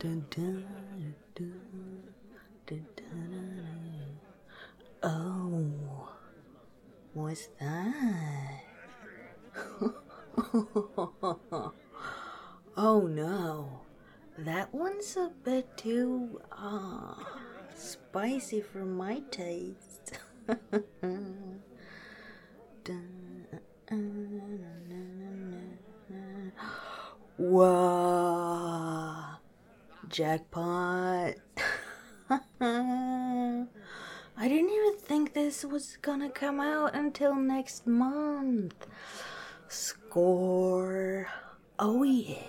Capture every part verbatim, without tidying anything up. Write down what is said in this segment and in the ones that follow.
Dun, dun, dun, dun, dun, dun. Oh, what's that? Oh no, that one's a bit too uh, spicy for my taste. Whoa, jackpot. I didn't even think this was gonna come out until next month. Score. Oh yeah.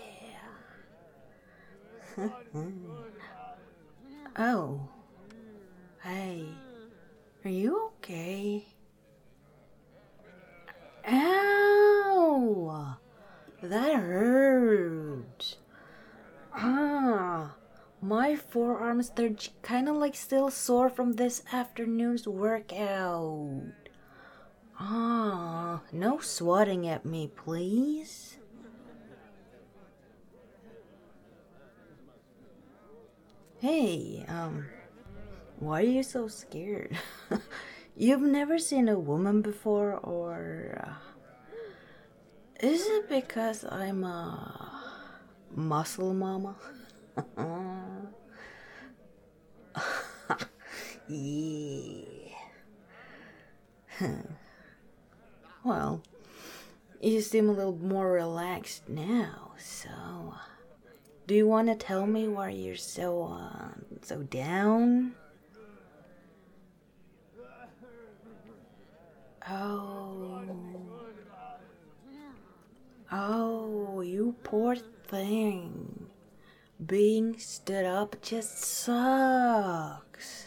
Oh. Hey. Are you okay? Ow! That hurts. Ah. My forearms, they're kind of like still sore from this afternoon's workout. Ah, no swatting at me, please. Hey, um, why are you so scared? You've never seen a woman before, or uh, is it because I'm a muscle mama? Yeah. Well, you seem a little more relaxed now, so do you want to tell me why you're so, uh, so down? Oh. Oh, you poor thing. Being stood up just sucks.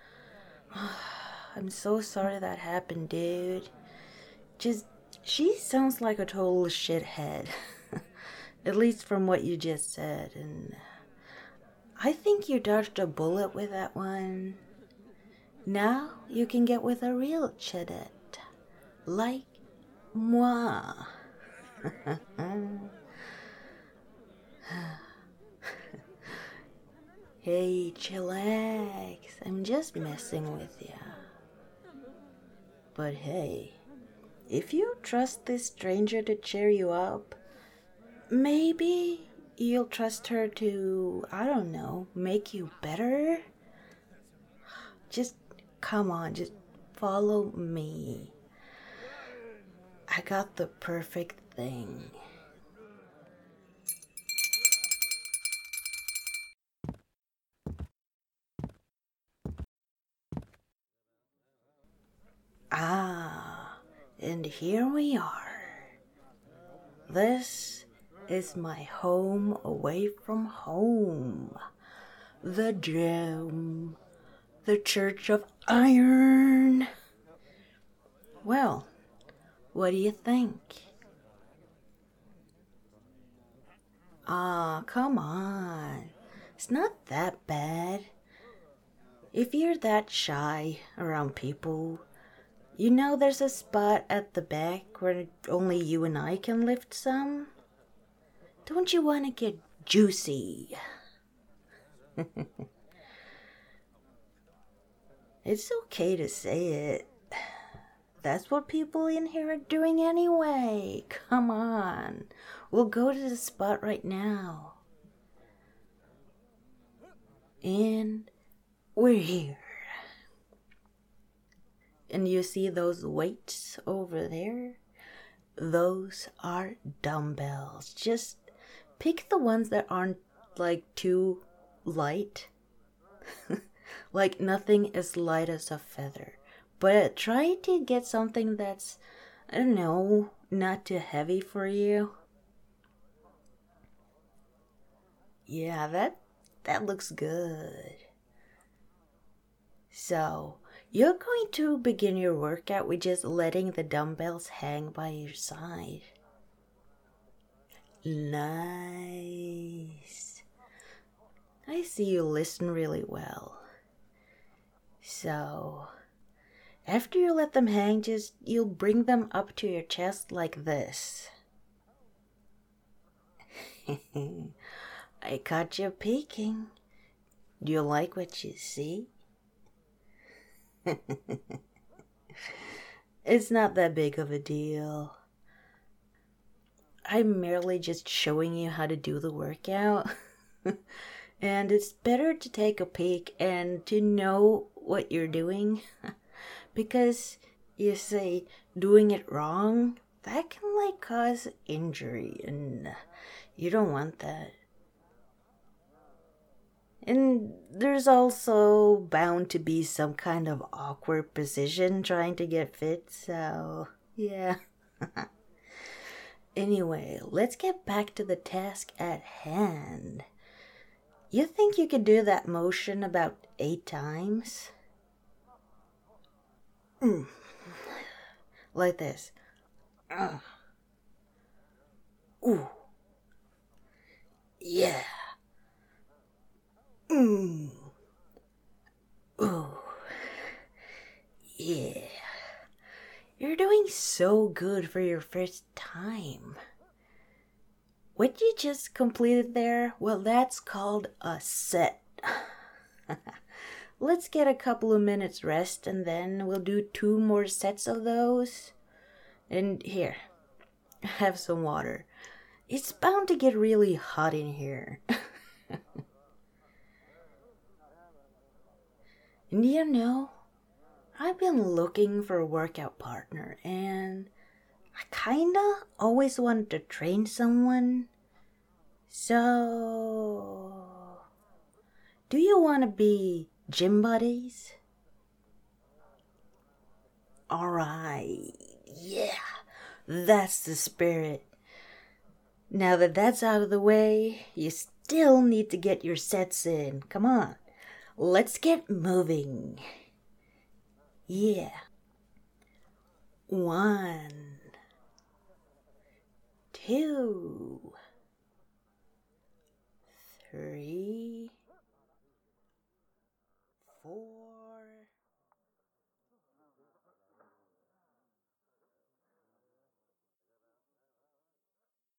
I'm so sorry that happened, dude. Just, she sounds like a total shithead. At least from what you just said, and I think you dodged a bullet with that one. Now you can get with a real chedette, like moi. Hey, chillax, I'm just messing with ya. But hey, if you trust this stranger to cheer you up, maybe you'll trust her to, I don't know, make you better? Just, come on, just follow me. I got the perfect thing. Ah, and here we are. This is my home away from home. The Dome. The Church of Iron. Well, what do you think? Ah, come on. It's not that bad. If you're that shy around people, you know there's a spot at the back where only you and I can lift some? Don't you want to get juicy? It's okay to say it. That's what people in here are doing anyway. Come on. We'll go to the spot right now. And we're here. And you see those weights over there? Those are dumbbells. Just pick the ones that aren't like too light. Like nothing as light as a feather. But try to get something that's, I don't know, not too heavy for you. Yeah, that that looks good. So, you're going to begin your workout with just letting the dumbbells hang by your side. Nice. I see you listen really well. So, after you let them hang, just you'll bring them up to your chest like this. I caught you peeking. Do you like what you see? It's not that big of a deal. I'm merely just showing you how to do the workout. And it's better to take a peek and to know what you're doing. Because you say doing it wrong, that can like cause injury, and you don't want that. And there's also bound to be some kind of awkward position trying to get fit, so yeah. Anyway, let's get back to the task at hand. You think you could do that motion about eight times? Mm. Like this. Uh. Ooh. Yeah. Mm. Ooh. Yeah. You're doing so good for your first time. What you just completed there, well, that's called a set. Let's get a couple of minutes rest and then we'll do two more sets of those. And here, have some water. It's bound to get really hot in here. And you know, I've been looking for a workout partner and I kinda always wanted to train someone. So, do you want to be gym buddies? Alright, yeah, that's the spirit. Now that that's out of the way, you still need to get your sets in. Come on, let's get moving. Yeah. One, two, three, four.